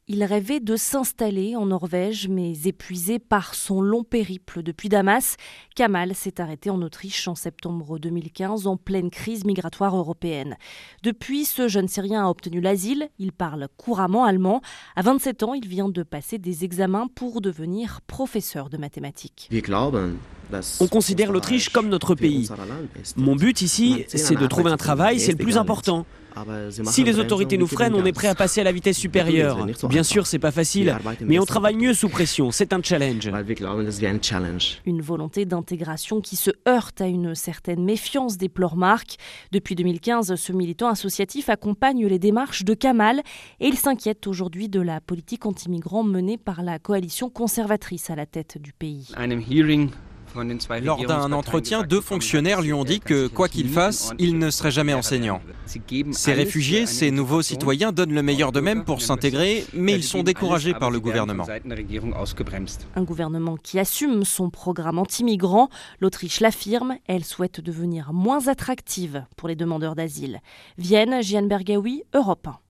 Il rêvait de s'installer en Norvège, mais épuisé par son long périple depuis Damas, Kamal s'est arrêté en Autriche en septembre 2015 en pleine crise migratoire européenne. Depuis, ce jeune Syrien a obtenu l'asile, il parle couramment allemand. À 27 ans, il vient de passer des examens pour devenir professeur de mathématiques. On considère l'Autriche comme notre pays. Mon but ici, c'est de trouver un travail, c'est le plus important. Si les autorités nous freinent, on est prêt à passer à la vitesse supérieure. Bien sûr, c'est pas facile, mais on travaille mieux sous pression, c'est un challenge. Une volonté d'intégration qui se heurte à une certaine méfiance, déplore Marc. Depuis 2015, ce militant associatif accompagne les démarches de Kamal et il s'inquiète aujourd'hui de la politique anti-migrants menée par la coalition conservatrice à la tête du pays. Lors d'un entretien, 2 fonctionnaires lui ont dit que, quoi qu'il fasse, il ne serait jamais enseignant. Ces réfugiés, ces nouveaux citoyens donnent le meilleur d'eux-mêmes pour s'intégrer, mais ils sont découragés par le gouvernement. Un gouvernement qui assume son programme anti-migrants. L'Autriche l'affirme, elle souhaite devenir moins attractive pour les demandeurs d'asile. Vienne, Gianbergaoui, Europe 1.